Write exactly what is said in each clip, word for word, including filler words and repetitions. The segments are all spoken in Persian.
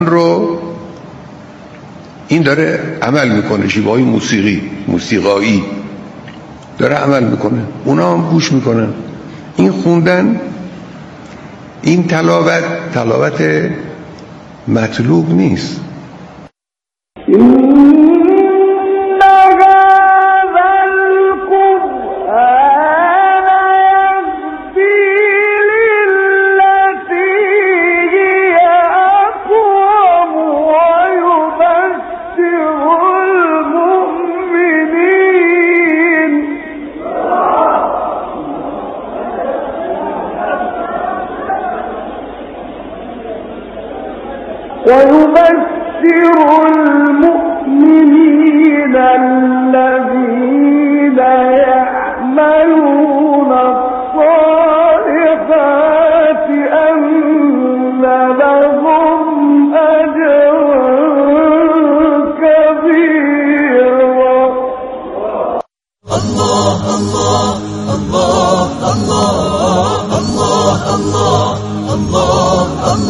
رو این داره عمل میکنه، شیوه‌های موسیقی موسیقایی داره عمل میکنه، اونا هم گوش میکنن. این خوندن، این تلاوت تلاوت مطلوب نیست. ويبشر المؤمنين الذين يعملون الصالحات أن لهم أجرا كبيرا. الله الله الله الله الله الله الله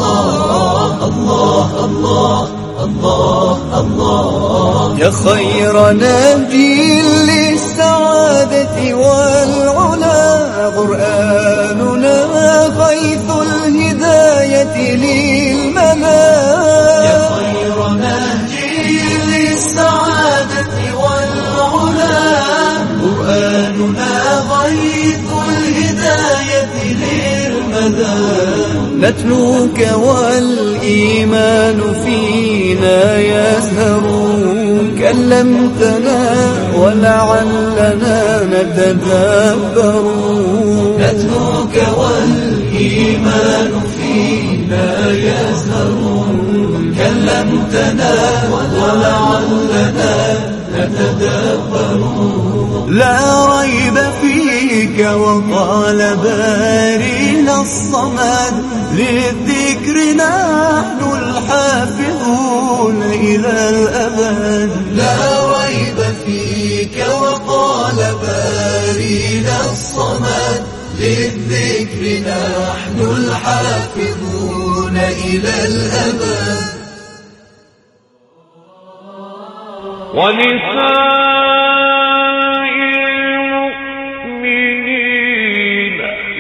الله الله الله الله يا خير نبي للسعادة والعلا، قرآننا غيث الهداية للملا. يا خير نبي للسعادة والعلا، قرآننا غيث الهداية للملا. نتلوك والإيمان فينا يزهر، كلمتنا ولعلنا نتدبر. نتلوك والإيمان فينا يزهر، كلمتنا ولعلنا نتدبر. لا ريب فيك وقال بارئنا الصمد، للذكر نحن الحافظون إلى الأبد. لا ريب فيك وقال بارئنا الصمد، للذكر نحن الحافظون إلى الأبد. ونساء المؤمنين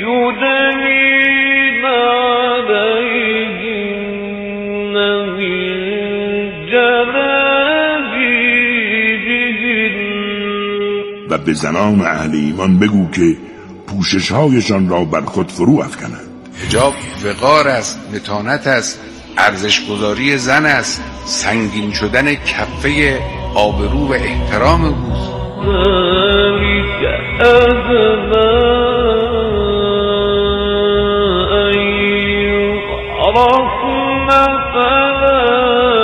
يدنين عليهن من جلابيبهن. و به زنان اهل ایمان بگو که پوشش‌هایشان را بر خود فرو افکنند. حجاب وقار است، متانت است، ارزش‌گذاری زن است، سنگین شدن کفه آبرو و احترام اوست. ذلك أدنى أن يعرفن فلا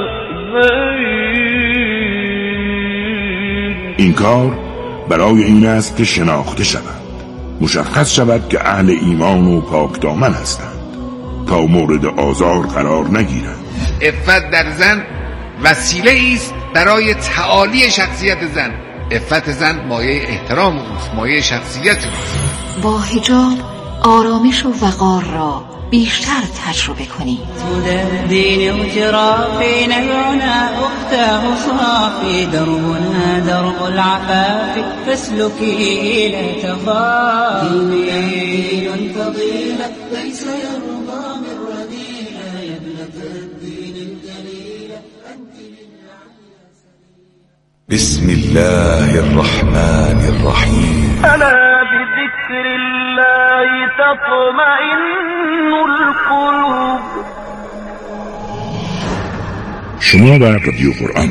يؤذين. این کار برای این است که شناخته شود، مشخص شود که اهل ایمان و پاک دامن هستند، تا مورد آزار قرار نگیرند. عفت در زن وسیله است برای تعالی شخصیت زن. عفت زن مایه احترام اوست، مایه شخصیت اوست. با حجاب آرامش و وقار را بیشتر تجربه کنید. دين وجرافي نبعنا أختاه صافي، دربنا درب العفاف فاسلكي لا تخافي. دين فضيلة ليس يرضى من رذيلة، يا ابنة الدين الجليلة أنت للعليا سبيلا. بسم الله الرحمن الرحيم. ألا بذكر الله تطمئن القلوب. شما و رادیو قرآن.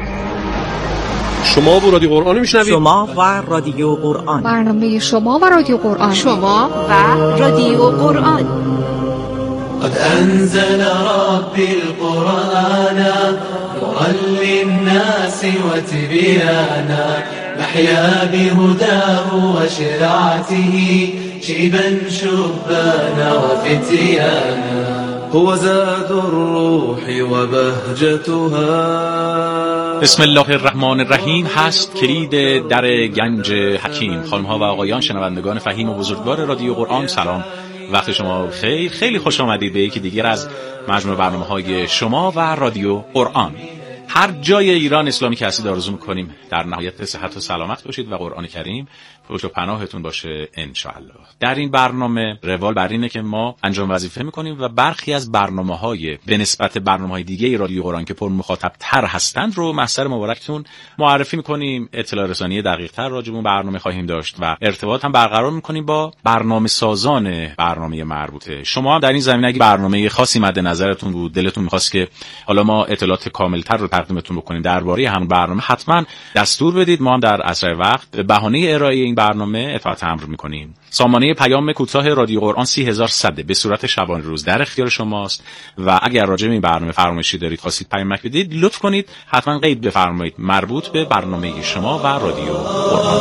شما و رادیو قرآن میشنوید. شما و رادیو قرآن. برنامه شما و رادیو قرآن. شما و رادیو قرآن. قد أنزل ربي القرآن نورا للناس وتبيانا، نحيا بهداه وشرعته شيبا شبانا وفتيانا. هو زاد الروح وبهجتها. بسم الله الرحمن الرحیم هست کلید در گنج حکیم. خانم‌ها و آقایان شنوندگان فهیم و بزرگوار رادیو قرآن، سلام. وقت شما خیلی خیلی خوش آمدید به یکی دیگر از مجموعه برنامه‌های شما و رادیو قرآن. هر جای ایران اسلامی که هستید آرزو می‌کنیم در نهایت صحت و سلامت باشید و قرآن کریم پشت و پناهتون باشه انشاءالله. در این برنامه روال بر اینه که ما انجام وظیفه می‌کنیم و برخی از برنامه‌های به نسبت برنامه‌های دیگه رادیو قرآن که پر مخاطب تر هستند رو محضر مبارکتون معرفی می‌کنیم. اطلاع رسانی دقیق‌تر راجع به برنامه خواهیم داشت و ارتباط هم برقرار می‌کنیم با برنامه‌سازان برنامه مربوطه. شما هم در این زمینه اگه برنامه خاصی مد نظرتون بود، دلتون می‌خواست که حالا ما اطلاعات کامل‌تر رو تقدیمتون بکنیم درباره همون برنامه، حتما دستور بدید. ما هم در اسرع وقت به بهانه ارائه این برنامه اطاعت امر می‌کنیم. سامانه پیام کوتاه رادیو قرآن سه هزار و صد به صورت شبانه روز در اختیار شماست و اگر راجع به این برنامه فرمایشی دارید خواستید پیامک بدید، لطف کنید حتما قید بفرمایید مربوط به برنامه شما و رادیو قرآن.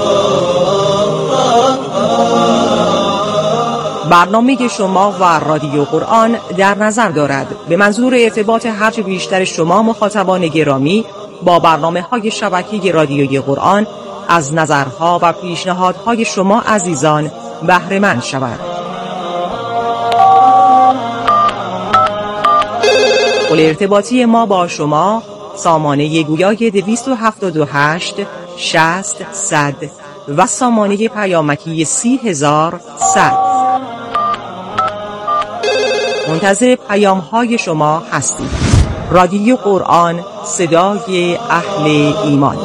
برنامه شما و رادیو قرآن در نظر دارد به منظور ارتباط هرچه بیشتر شما مخاطبان گرامی با برنامه‌های شبکه رادیوی قرآن از نظرها و پیشنهادهای شما عزیزان بهره مند شود. پل ارتباطی ما با شما سامانه گویای دویست و هفتاد و هشت شصت صد و سامانه پیامکی سی هزار صد. منتظر پیام های شما هستید. رادیو قرآن، صدای اهل ایمان.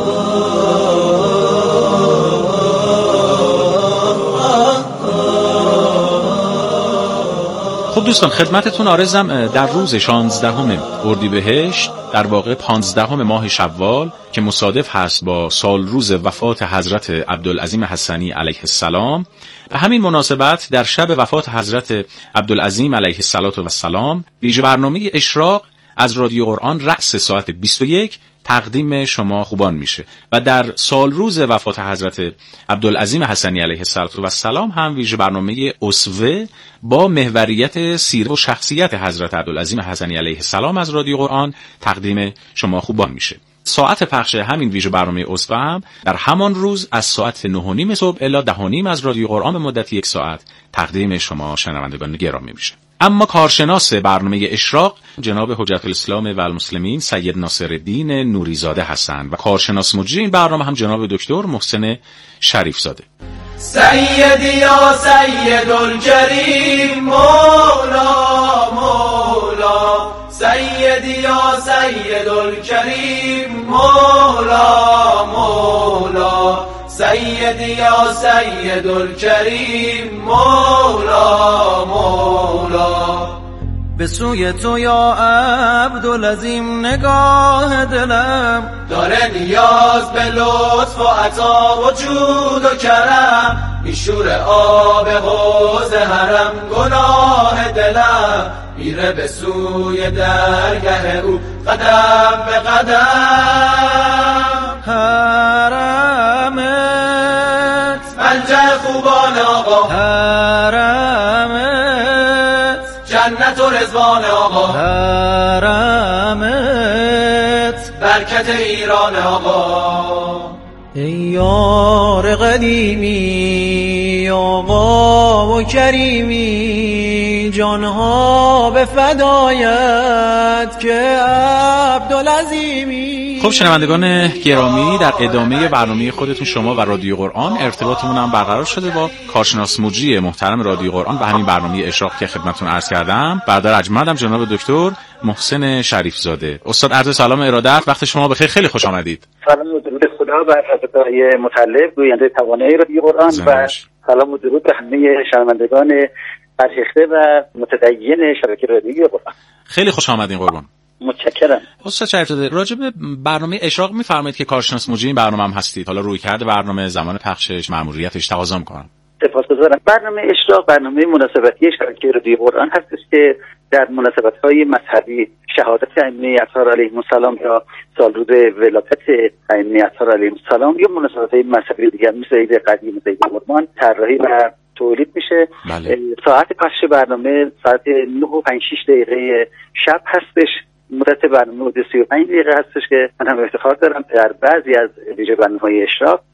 خب دوستان، خدمتتون عرضم در روز شانزدهم اردیبهشت، در واقع پانزدهم ماه شوال که مصادف هست با سال روز وفات حضرت عبدالعظیم حسنی علیه السلام، به همین مناسبت در شب وفات حضرت عبدالعظیم علیه السلام ویژه برنامه اشراق از رادیو قرآن رأس ساعت بیست و یک تقدیم شما خوبان میشه و در سال روز وفات حضرت عبدالعظیم حسنی علیه السلام هم ویژه برنامه اسوه با محوریت سیره و شخصیت حضرت عبدالعظیم حسنی علیه السلام از رادیو قرآن تقدیم شما خوبان میشه. ساعت پخش همین ویژه برنامه اسوه هم در همان روز از ساعت نه و نیم صبح الی ده و نیم از رادیو قرآن به مدت یک ساعت تقدیم شما شنوندگان گرامی میشه. اما کارشناس برنامه اشراق جناب حجت الاسلام و المسلمین سید ناصرالدین نوریزاده هستند و کارشناس مجری این برنامه هم جناب دکتر محسن شریف زاده. سیدی یا سید الکریم مولا مولا، سیدی یا سید الکریم مولا مولا، سیدی یا سید الکریم مولا مولا. به سوی تو یا عبدالعظیم نگاه دلم داره نیاز به لطف و عطا و جود و کرم، میشور آب حوض حرم گناه دلم، میره به سوی درگه او قدم به قدم. حرمت منجع خوبان آقا، حرمت جنت و رضوان آقا، حرمت برکت ایران آقا. ای یار قدیمی آقا و کریمی، جانها به فدایت که عبدالعظیمی. خب شنوندگان گرامی، در ادامه برنامه خودتون شما و رادیو قرآن ارتباطمون هم برقرار شده با کارشناس مجری محترم رادیو قرآن و همین برنامه اشراق که خدمتتون عرض کردم، برادر ارجمندم جناب دکتر محسن شریف زاده. استاد عرض سلام و ارادت، وقت شما بخیر، خیلی خوش آمدید. سلام و درود خدا بر حضرت‌های مطلب گوینده توانایی رادیو قرآن و سلام و درود به همه شنوندگان برهخته و متدین شبکه رادیوی قرآن. خیلی خوش آمدین قربان. متشکرم. استاد شریف زاده، راجع به برنامه اشراق می‌فرمایید که کارشناس مجری این برنامه هم هستید. حالا رویکرد برنامه، زمان پخشش، مأموریتش تقاضا می‌کنم. سپاسگزارم. برنامه اشراق برنامه مناسبتی شبکه رادیو قرآن هستش که در مناسبت‌های مذهبی شهادت ائمه اطهار علیهم السلام یا سالروز ولادت ائمه اطهار علیهم السلام یا مناسبت‌های مذهبی دیگر مثل عید قدیم و عید قربان طراحی و تولید میشه. بله. ساعت پخش برنامه ساعت نه و پنج شش دقیقه شب هستش. مدت برنامه حدود سی و پنج دقیقه هستش که من هم افتخار دارم در بعضی از ویژه برنامه‌های اشراق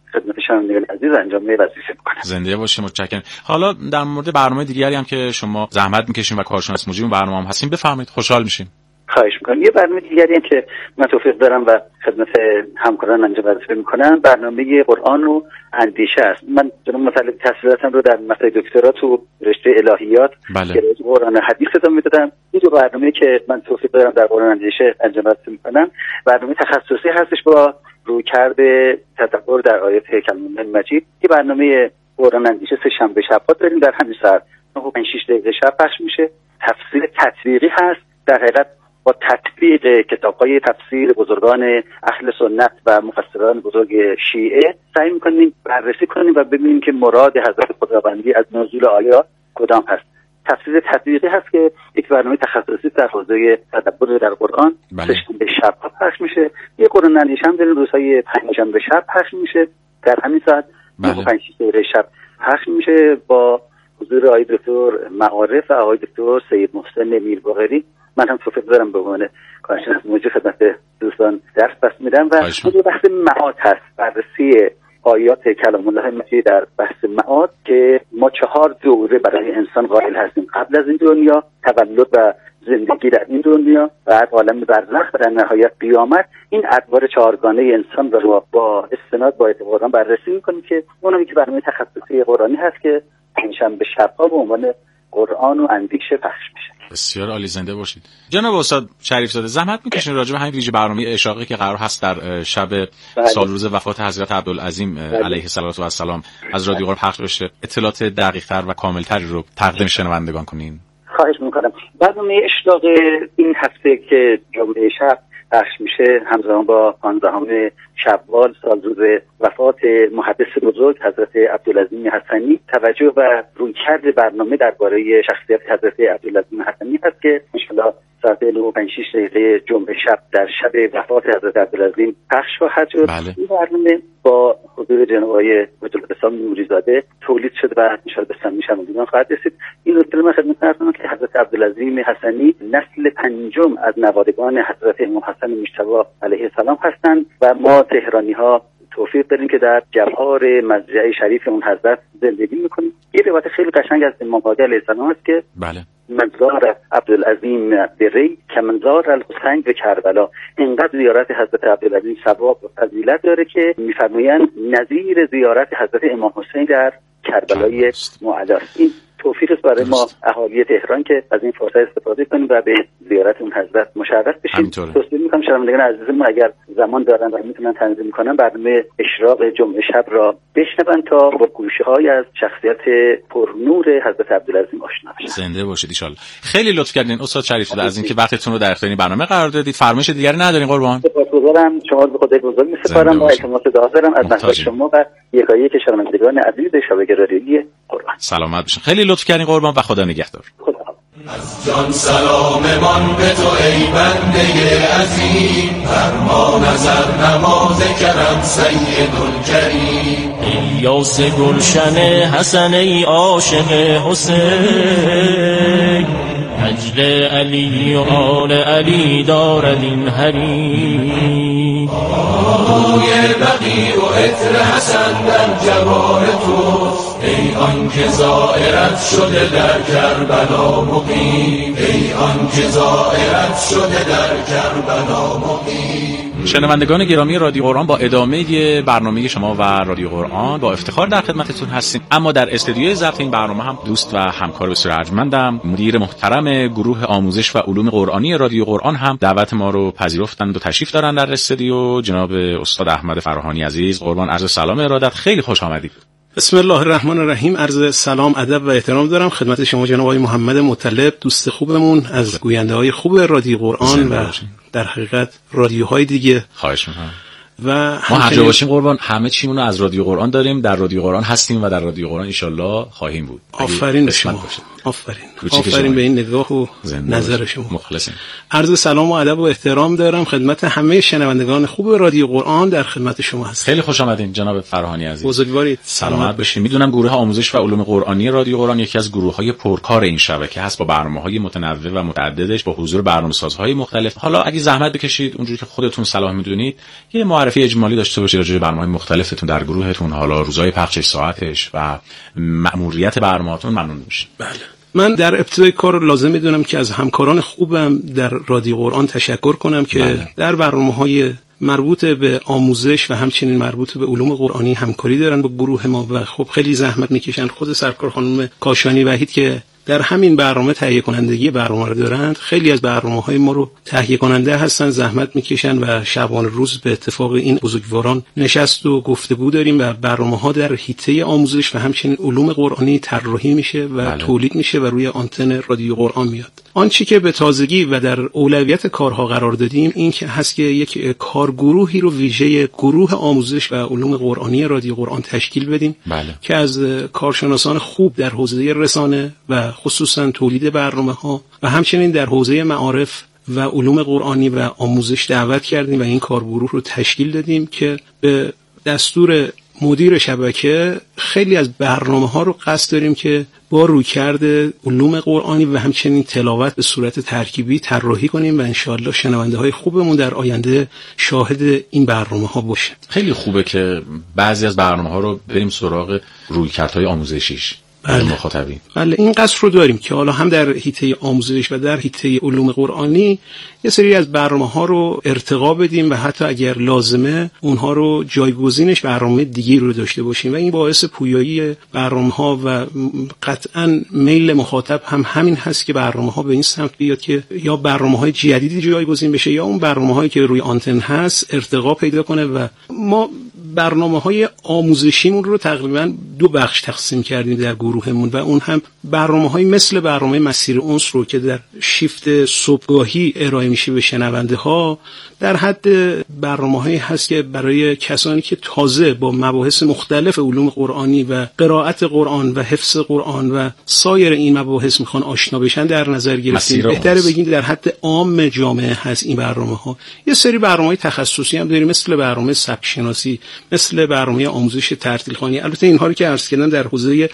خدمت شنوندگان عزیز انجام وظیفه میکنم. زنده باشید، متشکرم. حالا در مورد برنامه دیگری هم که شما زحمت میکشین و کارشناس مجری برنامه هم هستین بفرمایید، خوشحال میشیم. خواهش میکنم. یه برنامه دیگری هم که من توفیق دارم و خدمت همکاران انجام وظیفه میکنم برنامه قرآن و اندیشه است. من جناب مطلب تحصیلاتم رو در مسائل دکترا تو رشته الهیات بله. قرآن حدیث ادامه دادم. این دو برنامه که من توفیق دارم در قرآن اندیشه انجام وظیفه میکنم برنامه تخصصی هستش با رویکرد تدبر در آیات کلام الله مجید. که برنامه قرآن اندیشه سه شنبه شب‌ها داریم در همین ساعت نه و پنج شش دقیقه شب پخش میشه. تفسیر تطبیقی هست. در حقیقت با تطبیق کتاب‌های تفسیر بزرگان اهل سنت و مفسران بزرگ شیعه سعی می‌کنیم بررسی کنیم و ببینیم که مراد حضرت خداوندی از نزول آیات کدام هست. تفسیر تطبیقی هست که یک برنامه تخصصی در حوزه تدبر در قرآن سه‌شنبه شب پخش میشه. یه قرآن اندیشه هم در روزهای پنجشنبه شب پخش میشه در همین ساعت نه و پنج دقیقه شب پخش میشه با حضور آقای دکتر معارف و آقای دکتر سید محسن میرباقری. من هم توفیق دارم به عنوان کارشناس مجری خدمت دوستان درس بس میدم و موضوع بحث معاد هست، بررسی آیات کلام الله مجید در بحث معاد که ما چهار دوره برای انسان قائل هستیم: قبل از این دنیا، تولد و زندگی در این دنیا، بعد عالم برزخ و در نهایت قیامت. این ادوار چهارگانه انسان رو با استناد با اعتباران بررسی میکنیم که اونم که برنامه تخصصی قرآنی هست که پنجشنبه شب‌ها به عنوان قرآن و اندیشه پخش میشه. بسیار عالی، زنده باشید. جناب استاد شریف زاده زحمت میکشین راجع به همین ویژه برنامه اشاقه که قرار هست در شب سالروز وفات حضرت عبدالعظیم علیه السلام از رادیو قرآن پخش بشه اطلاعات دقیق‌تر و کاملتری رو تقدیم شنوندگان کنین. خواهش میکنم. برنامه اشاق این هفته که جمعه شب پخش میشه همزمان با پانزدهم شوال سالروز وفات محدث بزرگ حضرت عبدالعظیم حسنی توجه و رویکرد برنامه درباره شخصیت حضرت عبدالعظیم حسنی هست که انشاءالله ساعت نه و پنج شش دقیقه جمعه شب در شب وفات حضرت عبدالعظیم پخش خواهد شد. بله. این برنامه با حضور جناب آقای مجدد نوری‌زاده تولید شد و انشاءالله به سمع شنوندگان خواهد رسید. این نکته من خدمت عرض کنم که حضرت عبدالعظیم حسنی نسل پنجم از نوادگان حضرت امام حسن مجتبی علیه السلام هستند و ما تهرانی‌ها توفیق داریم که در جوار مزرعه شریف اون حضرت زندگی میکنیم. یه روایت خیلی قشنگ از امام باقر علیه السلام است که بله منظار عبدالعظیم بری که منظار الحسین به کربلا. اینقدر زیارت حضرت عبدالعظیم ثواب و فضیلت داره که میفرمایند نظیر زیارت حضرت امام حسین در کربلای معلی است. این توفیق است برای ما اهالی تهران که از این فرصت استفاده کنیم و به زیارت اون حضرت مشرف بشیم. توصیه میکنم شنوندگان عزیزمون اگر زمان دارن و میتونن تنظیم کنن برنامه اشراق جمعه شب را بشنون تا با گوشه‌های از شخصیت پرنور حضرت عبدالعظیم آشنا بشن. زنده باشید ان شاء الله. خیلی لطف کردین استاد شریف زاده از اینکه وقتتون رو در اختیار برنامه قرار دادید. فرمایش دیگری ندارین قربان. سپاسگزارم. شما به خدای بزرگ می‌سپارم و التماس دعا دارم از نظر شما و یکایک شنوندگان عزیز شبکه رادیویی قرآن. سلامت باشین. خیلی لطف کردین قربان و خدا نگهدار. خدا از جان سلاممان به تو ای بنده عظیم، فرما نظر نماز کرم سید الکریم. الیاس گلشن حسن ای عاشق حسین، اجل علی و آل علی دارد این حریم. روی بقی و عطر حسن در جوار توست، ای آن که زائرت شده در کربلا مقیم، ای آن که زائرت شده در کربلا مقیم. شنوندگان گرامی رادیو قرآن، با ادامه برنامه شما و رادیو قرآن با افتخار در خدمتتون هستیم. اما در استودیوی ضبط این برنامه هم دوست و همکار بسیار ارجمندم، مدیر محترم گروه آموزش و علوم قرآنی رادیو قرآن هم دعوت ما رو پذیرفتند و تشریف دارن در استودیو. جناب استاد احمد فراهانی عزیز، قربان عرض سلام ارادت، خیلی خوش آمدید. بسم الله الرحمن الرحیم. عرض سلام، ادب و احترام دارم خدمت شما جناب آقای محمد مطلب، دوست خوبمون از گوینده های خوب رادیو قرآن و در حقیقت رادیوهای دیگه. خواهش می‌کنم. و ما هر جا باشیم قربان همه چیمون رو از رادیو قرآن داریم، در رادیو قرآن هستیم و در رادیو قرآن ان شاءالله خواهیم بود. آفرین به شما. آفرین. آفرین به این نگاه و نظر شما. مخلصیم. عرض سلام و ادب و احترام دارم خدمت همه شنوندگان خوب رادیو قرآن، در خدمت شما هستم. خیلی خوش آمدین جناب فراهانی عزیز. بزرگوارید. سلامت باشین. میدونم گروه آموزش و علوم قرآنی رادیو قرآن یکی از گروه‌های پرکار این شبکه هست با برنامه‌های متنوع و متعددش با حضور برنامه‌سازهای مختلف. حالا اگه زحمت بکشید اونجوری که خودتون صلاح میدونید یه معرفی معرفی اجمالی داشته باشید راجع به برنامه‌های مختلفتون در گروهتون، حالا روزهای پخشش، ساعتش و مأموریت برنامه‌تون ممنون میشیم. بله. من در ابتدای کار لازم میدونم که از همکاران خوبم در رادیو قرآن تشکر کنم که بله. در برنامه‌های مربوط به آموزش و همچنین مربوط به علوم قرآنی همکاری دارن با گروه ما و خب خیلی زحمت میکشن. خود سرکار خانم کاشانی وحید که در همین برنامه تهیه کنندگی برنامه رو دارند، خیلی از برنامه‌های ما رو تهیه کننده هستن، زحمت میکشن و شبانه روز به اتفاق این بزرگواران نشست و گفتگو داریم و برنامه‌ها در حیطه آموزش و همچنین علوم قرآنی طراحی میشه و بله. تولید میشه و روی آنتن رادیو قرآن میاد. آنچه که به تازگی و در اولویت کارها قرار دادیم این که هست که یک کارگروهی رو ویژه گروه آموزش و علوم قرآنی رادیو قرآن تشکیل بدیم بله. که از کارشناسان خوب در حوزه رسانه و خصوصا تولید برنامه‌ها و همچنین در حوزه معارف و علوم قرآنی و آموزش دعوت کردیم و این کارگروه رو تشکیل دادیم که به دستور مدیر شبکه خیلی از برنامه‌ها رو قصد داریم که با رویکرد علوم قرآنی و همچنین تلاوت به صورت ترکیبی طراحی کنیم و انشاءالله شنونده‌های خوبمون در آینده شاهد این برنامه‌ها باشه. خیلی خوبه که بعضی از برنامه‌ها رو بریم سراغ رویکردهای آموزشیش. بله. مخاطبین. بله این قصد رو داریم که حالا هم در حیطه آموزش و در حیطه علوم قرآنی یه سری از برنامه‌ها رو ارتقا بدیم و حتی اگر لازمه اونها رو جایگزینش برنامه دیگه رو داشته باشیم و این باعث پویایی برنامه‌ها و قطعاً میل مخاطب هم همین هست که برنامه‌ها به این سمت بیاد که یا برنامه‌های جدیدی جایگزین بشه یا اون برنامه‌هایی که روی آنتن هست ارتقا پیدا کنه. و ما برنامه‌های آموزشیمون رو تقریباً دو بخش تقسیم کردیم در گروهمون و اون هم برنامه‌های مثل برنامه مسیر انس رو که در شیفت صبحگاهی ارائه میشه به شنونده ها در حد برنامه‌هایی هست که برای کسانی که تازه با مباحث مختلف علوم قرآنی و قرائت قرآن و حفظ قرآن و سایر این مباحث میخوان آشنا بشن در نظر گرفتیم. بهتره بگیم در حد عام جامعه هست این برنامه‌ها. یه سری برنامه‌های تخصصی هم داریم مثل برنامه سبک شناسی، مثل برنامه آموزش ترتیل خوانی. البته اینها رو که عرض کردم در حوزه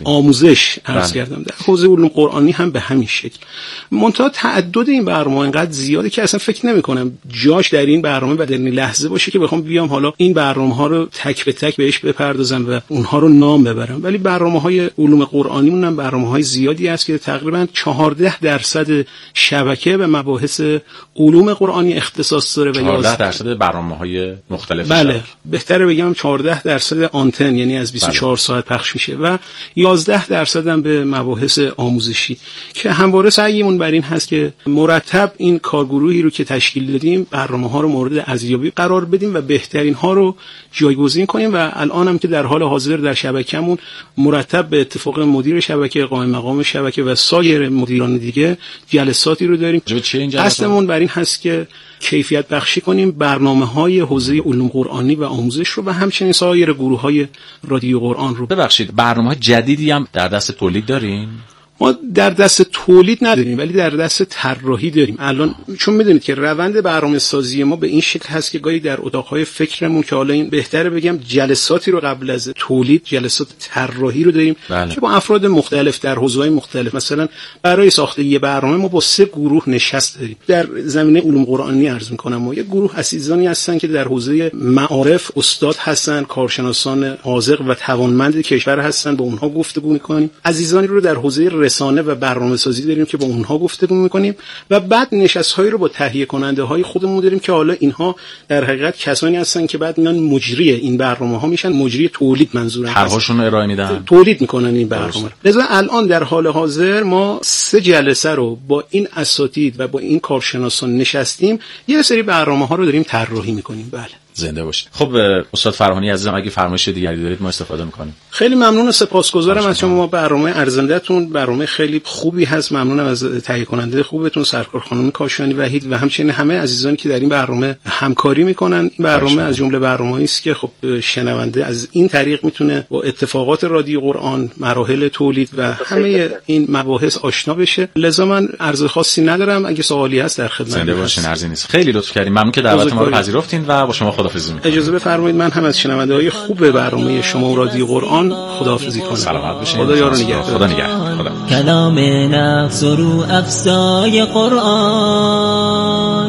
آموزش عرض بله. کردم. در حوزه علوم قرآنی هم به همین شکل. منتها تعدد این برنامه اینقدر زیاده که اصلا فکر نمی‌کنم جاش در این برنامه و در این لحظه باشه که بخوام بیام حالا این برنامه‌ها رو تک به تک بهش بپردازم و اونها رو نام ببرم. ولی برنامه‌های علوم قرآنیمون هم برنامه‌های زیادی است که تقریباً چهارده درصد شبکه به مباحث علوم قرآنی اختصاص داره و چهارده درصد برنامه‌های مختلف بله شبکه. بهتره بگم چهارده درصد آنتن یعنی از بیست و چهار بله. ساعت پخش میشه و یازده درصد هم به مباحث آموزشی که همواره سعیمون بر این هست که مرتب این کارگروهی رو که تشکیل دادیم برنامه‌ها رو مورد ارزیابی قرار بدیم و بهترین ها رو جایگزین کنیم و الان هم که در حال حاضر در شبکه‌مون مرتب به اتفاق مدیر شبکه، قائم مقام شبکه و سایر مدیران دیگه جلساتی رو داریم. قصدمون بر این هست که کیفیت بخشی کنیم برنامه‌های حوزه علوم قرآنی و آموزش رو و همچنین سایر گروه‌های رادیو قرآن رو. ببخشید برنامه‌های جدیدی هم در دست تولید دارین؟ ما در دست تولید نداریم ولی در دست طراحی داریم. الان چون میدونید که روند برنامه‌سازی ما به این شکل هست که گاهی در اتاق‌های فکرمون که حالا این بهتره بگم جلساتی رو قبل از تولید جلسات طراحی رو داریم بله. که با افراد مختلف در حوزه‌های مختلف مثلا برای ساخت یه برنامه ما با سه گروه نشست داریم. در زمینه علوم قرآنی عرض می‌کنم ما یه گروه عزیزانی هستن که در حوزه معارف استاد هستن، کارشناسان حاذق و توانمند کشور هستن، با اونها گفتگو می‌کنیم. عزیزانی رو در حوزه رسانه و برنامه‌سازی داریم که با اونها گفتگو می‌کنیم و بعد نشست‌هایی رو با تهیه کننده‌های خودمون داریم که حالا اینها در حقیقت کسانی هستن که بعد میان مجری این برنامه‌ها میشن، مجری تولید منظورم طرحشون رو ارائه میدن، تولید می‌کنن این برنامه. لذا الان در حال حاضر ما سه جلسه رو با این اساتید و با این کارشناسان نشستیم، یه سری برنامه‌ها رو داریم طراحی می‌کنیم. بله زنده باشید. خب استاد فرهانی عزیزم اگه فرمایش دیگری دارید ما استفاده می‌کنیم. خیلی ممنون و سپاسگزارم از شما. برنامه ارزنده‌تون برنامه خیلی خوبی هست. ممنونم از تهیه کننده خوبتون سرکار خانم کاشانی وحید و همچنین همه عزیزانی که در این برنامه همکاری می‌کنن. این برنامه از جمله برنامه‌ای است که خب شنونده از این طریق میتونه با اتفاقات رادیو قرآن، مراحل تولید و همه این مباحث آشنا بشه. لذا من عرض خاصی ندارم. اگه سوالی هست در خدمت زنده باشین. عرضی نیست. خیلی لطف کردین. ممنون که دعوت ما رو پذیرفتین و با شما خداحافظی می‌کنم. اجازه بفرمایید من هم از شنونده‌های خوب برنامه شما و رادیو قرآن خداحافظی کنم. سلامت باشید. خدا یار و نگهدار. خدا نگهدار. خدا. کلام نفس رو افزای قرآن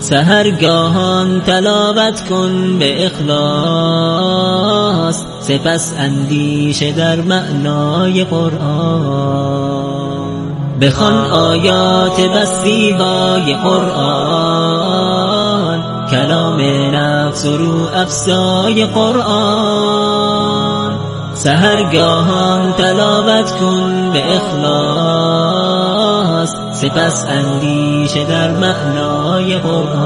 سحرگاهان تلاوت کن به اخلاص، سپس اندیشه در معنای قرآن. بخوان آیات بس زیبای قرآن، کلام نفس و رو افزای قرآن. سحرگاهان تلاوت کن به اخلاص، سپس اندیشه در معنای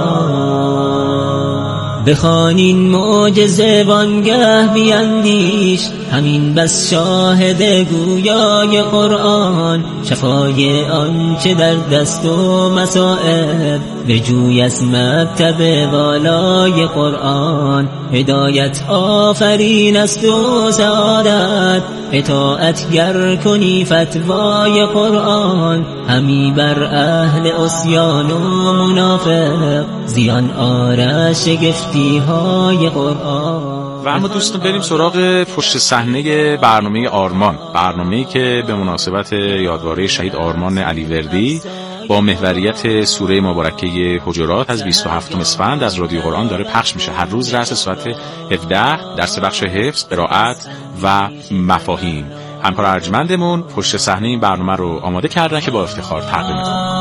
قرآن. بخوانین معجزه وانگه بیندیش، همین بس شاهد گویای قرآن. شفای آنچه در دست و مصائب، بجوی از مکتب والای قرآن. هدایت آفرین است و سعادت، اطاعت گر کنی فتوای قرآن. همی بر اهل عصیان و منافق، زیان آرد شگفتی های قرآن. و اما دوستان بریم سراغ پشت صحنه برنامه آرمان، برنامه‌ای که به مناسبت یادواره شهید آرمان علیوردی با محوریت سوره مبارکه حجرات از بیست و هفتم اسفند از رادیو قرآن داره پخش میشه. هر روز رأس ساعت هفده درس بخش حفظ، قرائت و مفاهیم. همکار ارجمندمون پشت صحنه این برنامه رو آماده کردن که با افتخار تقدیم می‌کنم.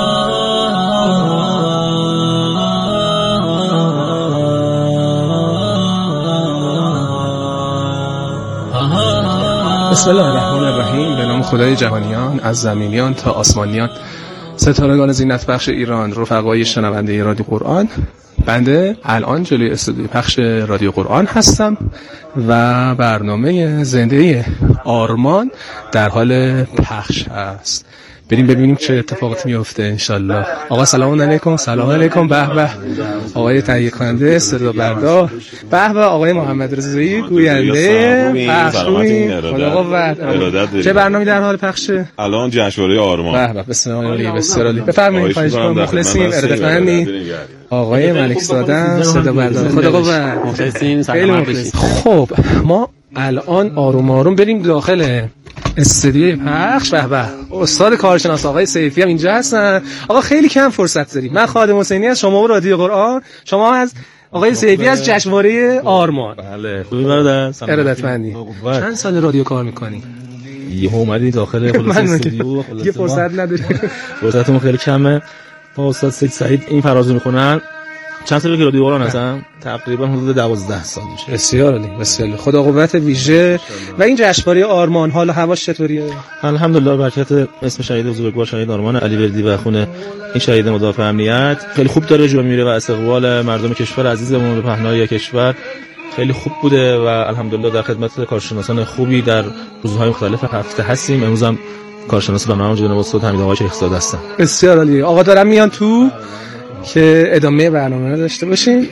بسم الله الرحمن الرحیم. به نام خدای جهانیان، از زمینیان تا آسمانیان، ستارگان زینت بخش ایران، رفقای شنونده رادیو قرآن. بنده الان جلوی استودیوی پخش رادیو قرآن هستم و برنامه زنده آرمان در حال پخش است. بریم ببینیم چه اتفاقاتی میفته انشالله. آقا سلام علیکم. سلام علیکم. به به آقای تهیه کننده صدا بردار، به به آقای محمد رضایی گوینده پخش. خدا قوت. چه برنامه‌ای در حال پخشه؟ الان جشنواره آرمان. به به بسیار عالی بسیار عالی. بفرمایید. خواهش می‌کنم. مخلصیم، ارادتمندیم. آقای ملک زاده صدا بردار. خدا قوت. مخلصیم. سلام. خب ما الان آروم آروم بریم داخل استودیوی پخش. به به استاد کارشناس آقای سیفی هم اینجا هستن. آقا خیلی کم فرصت داریم. من خادم حسینی از شما و رادیو قرآن، شما از آقای سیفی از جشنواره آرمان. بله خوبی برادر. ارادتمندی. چند سال رادیو کار میکنی؟ یه اومدی داخل خلاص استودیو. یه فرصت نداری. فرصتمون خیلی کمه. با استاد سعید این فرازو میکنن. چند ساله که رادیو قرآن هستم؟ تقریبا حدود دوازده سال میشه. بسیار عالی بسیار عالی. خدا قوت ویژه. و این جشنواره آرمان حالا هواش چطوریه؟ الحمدلله برکت اسم شهید بزرگوار شهید آرمان علیوردی و خون این شهید مدافع امنیت خیلی خوب داره جلو میره و استقبال مردم کشور عزیزمون به پهنای کشور خیلی خوب بوده و الحمدلله در خدمت کارشناسان خوبی در روزهای مختلف هفته هستیم. امروز هم کارشناس برنامه جناب استاد حمید آقای شیخزاده هستن. بسیار عالی. آقا دارم میان تو که ادامه برنامه رو داشته باشیم.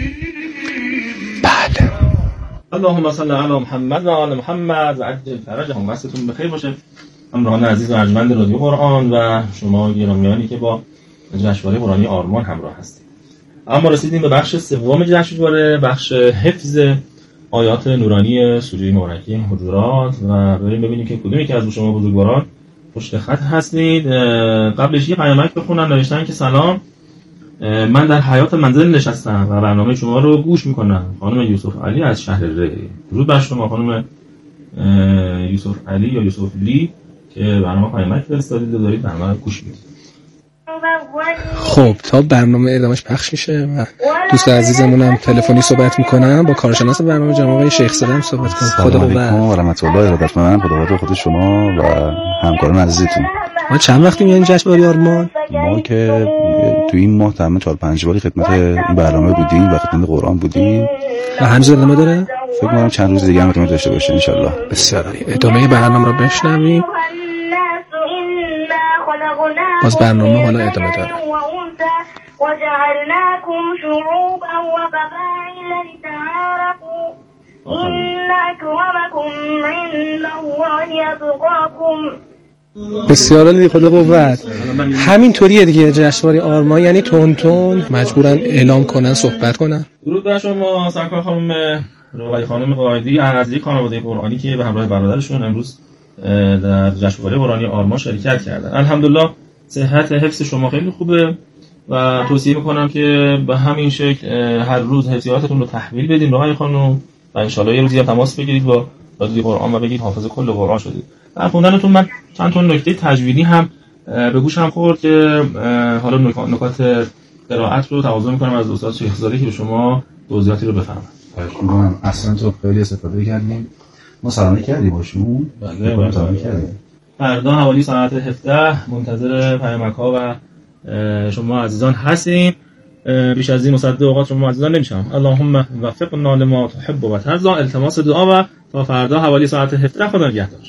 بله. اللهم صل علی محمد و آل محمد و عجل فرجهم. وقتتون بخیر باشه همراهان عزیز و ارجمند رادیو قرآن و شما گرامیانی که با جشنواره قرآنی آرمان همراه هستید. اما رسیدیم به بخش سوم جشنواره، بخش حفظ آیات نورانی سوره مبارکه حجرات و بریم ببینیم که کدومی که از شما بزرگواران پشت خط هستید. قبلش یه پیامک بخونم. نوشتن که سلام، من در حیاط منزل نشستم و برنامه شما رو گوش میکنم. خانم یوسف علی از شهر ری. درود بر شما خانم یوسف علی یا یوسف لی که برنامه پیامک فرستادید و دارید برنامه رو گوش میدید. خب تا برنامه ادامهش پخش میشه و دوست عزیزمون هم تلفنی صحبت میکنم با کارشناس برنامه جناب آقای شیخزاده هم صحبت کنم. خدا علیکم و رحمت الله ارادتمندم. خدا خود شما و همکاران عزیزتون. ما چند وقتی میان جشنواره آرمان؟ ما که تو این ماه تقریبا چهار پنج باری خدمت این برنامه بودیم و خدمت قرآن بودیم و هنوز ادامه داره؟ فکر کنم چند روز دیگه هم ادامه داشته باشه ان شاء الله. بسیار عالی. ادامه برنامه رو بشنویم. باز برنامه حالا ادامه داره. وجعلناكم شعوبا وقبائل لتعارفوا إن أكرمكم عند الله أتقاكم. بسیار عالی. خدا قوت. همین طوریه دیگه جشنواره آرمان، یعنی تون تون مجبورن اعلام کنن صحبت کنن. درود بر شما سرکار خانم رقیه خانم قائدی از یک خانواده قرآنی که به همراه برادرشون امروز در جشنواره قرآنی آرمان شرکت کردن. الحمدلله صحت حفظ شما خیلی خوبه و توصیه میکنم که به همین شکل هر روز حفظیاتتون رو تحویل بدین رهای خانم و انشالله یه روزی هم تماس بگیرید با رادیوی قرآن و بگید حافظ کل قرآن شدید. در خوندنتون من چند تا نکته تجویدی هم به گوشم خورد که حالا نکات قرائت رو تقاضا میکنم از استاد شیخ زاده که به شما توضیحاتی رو بفرمایید. اصلا تو خیلی استفاده کردیم. ما سلام کردیم باشون. بله سلام کردیم. فردا حوالی ساعت هفده منتظر پیامک‌ها و شما عزیزان هستیم. بیش از این مصدق اوقات شما عزیزان نمیشم. اللهم وفقنا لما تحب و ترضا. التماس دعا و تا فردا حوالی ساعت هفده. خدا نگهدار.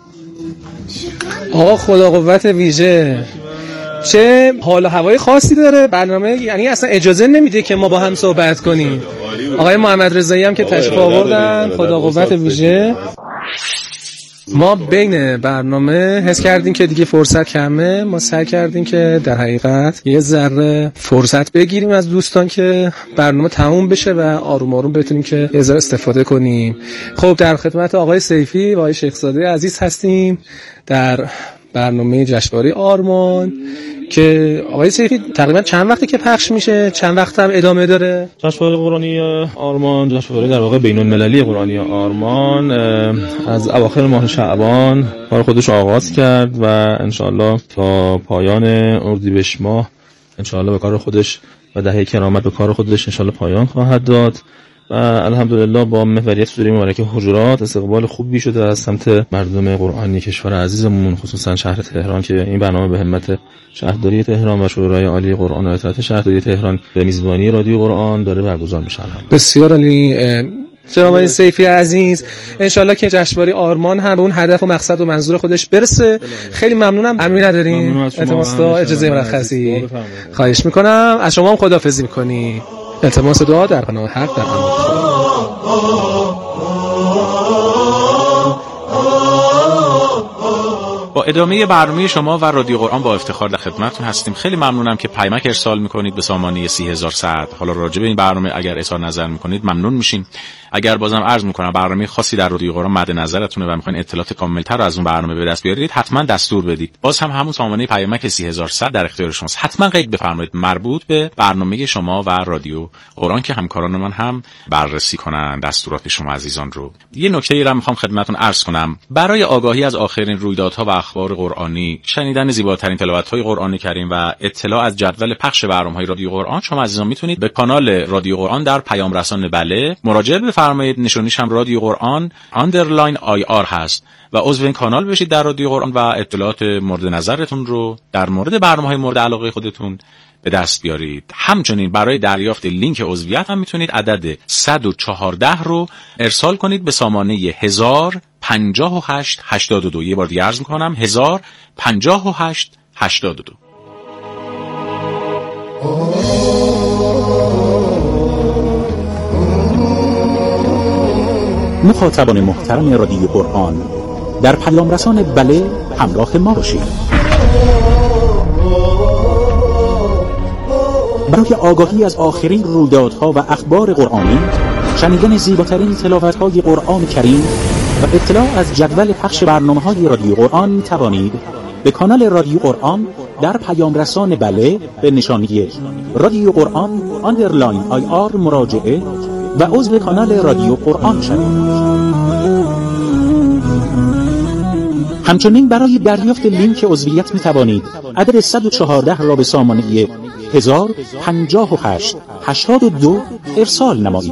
آقا خدا قوت ویژه چه حال و هوای خاصی داره برنامه، یعنی اصلا اجازه نمیده که ما با هم صحبت کنیم. آقای محمد رضایی هم که تشریف آوردن، خدا قوت ویژه. ما بین برنامه حس کردیم که دیگه فرصت کمه، ما سعی کردیم که در حقیقت یه ذره فرصت بگیریم از دوستان که برنامه تموم بشه و آروم آروم بتونیم که یه ذره استفاده کنیم. خب در خدمت آقای سیفی و آقای شیخ زاده عزیز هستیم در برنامه جشنواره آرمان که آقای سیفی تقریبا چند وقته که پخش میشه، چند وقت هم ادامه داره؟ جشنواره قرآنی آرمان، جشنواره در واقع بین‌المللی قرآنی آرمان از اواخر ماه شعبان کار خودش آغاز کرد و انشالله تا پایان اردیبهشت ماه انشالله به کار خودش و دهه کرامت به کار خودش انشالله پایان خواهد داد و الحمدلله با محوریت سوره مبارکه حجرات استقبال خوبی شده از سمت مردم قرآنی کشور عزیزمون، خصوصا شهر تهران که این برنامه به همت شهرداری تهران و شورای عالی قرآن و اطاعت شهرداری تهران به میزبانی رادیو قرآن داره برگزار میشه. بسیار عالی. جناب آقای سیفی عزیز، انشالله که جشنواره آرمان هم به اون هدف و مقصد و منظور خودش برسه. خیلی ممنونم. امین ندارین التماس دعا اجازه مرخصی خواهش میکنم. از شما هم خداحافظی میکنی. التماس دعا در قناه حق در امان خدا. با ادامه برنامه شما و رادیو قرآن با افتخار در خدمتتون هستیم. خیلی ممنونم که پیامک ارسال میکنید به سامانه سی هزار وصد. حالا راجع به این برنامه اگر اظهار نظر میکنید ممنون میشیم. اگر بازم عرض میکنم برنامه خاصی در رادیو قرآن مد نظرتونه و میخواین اطلاعات کاملتر رو از اون برنامه به دست بیارید، حتما دستور بدید. باز هم همون سامانه پیامک سی هزار وصد در اختیار شماست. حتما قید بفرمایید مربوط به برنامه شما و رادیو قرآن که همکاران من هم بررسی کنن دستورات شما عزیزان رو. یه نکته‌ای رو میخوام خدمتتون عرض کنم. برای آگاهی از آخرین رویدادها و اخبار قرآنی، شنیدن زیباترین تلاوت‌های قرآن کریم و اطلاع از جدول پخش برنامه‌های رادیو قرآن، شما عزیزان میتونید به کانال رادیو قرآن در پیام رسان بله مراجعه بفرمایید. نشونیش هم رادیو قرآن آندرلاین آی آر هست و عضو این کانال بشید در رادیو قرآن و اطلاعات مورد نظرتون رو در مورد برنامه‌های مورد علاقه خودتون به دست بیارید. همچنین برای دریافت لینک عضویت هم میتونید عدد صد و چهارده رو ارسال کنید به سامانه هزار پنجاه و هشت هشتاد و دو. یه بار دیگه عرض میکنم هزار پنجاه و هشت هشتاد و دو. مخاطبان محترم رادیو قرآن، در پیام رسان بله همراه ما باشید. برای آگاهی از آخرین رویدادها و اخبار قرآنی، شنیدن زیباترین تلاوت‌های قرآن کریم و اطلاع از جدول پخش برنامه‌های رادیو قرآن می توانید به کانال رادیو قرآن در پیام رسان بله به نشانی رادیو قرآن آندرلاین آی آر مراجعه و عضو کانال رادیو قرآن شوید. همچنین برای دریافت لینک عضویت می توانید عدد صد و چهارده را به سامانه هزار پنجاه و هشت هشتاد و دو ارسال نمایید.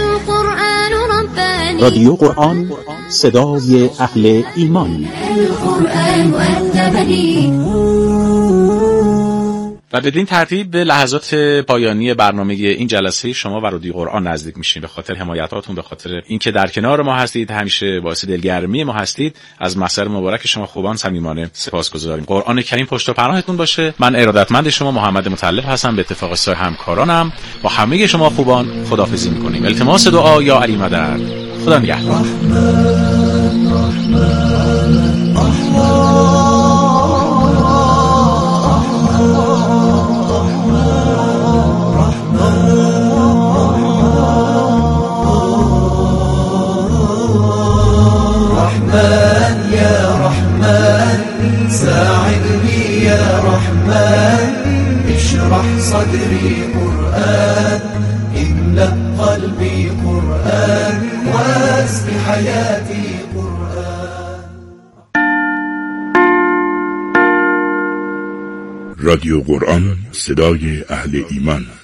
رادیو قرآن، صدای اهل ایمان. و بدین ترتیب به لحظات پایانی برنامه این جلسه شما و رادیو قرآن نزدیک میشیم. به خاطر حمایتاتون، به خاطر اینکه در کنار ما هستید، همیشه باعث دلگرمی ما هستید، از محضر مبارک شما خوبان صمیمانه سپاسگزاریم. قرآن کریم پشت و پناهتون باشه. من ارادتمند شما محمد مطلب هستم. به اتفاق سایر همکارانم با همه شما خوبان خداحافظی میکنیم. التماس دعا یا علی مدد. خدا نگهدار. ساعدني يا رحمن اشرح صدري صدري قرآن، املأ قلبي قرآن، واسق حياتي قرآن. رادیو قرآن، صدای اهل ایمان.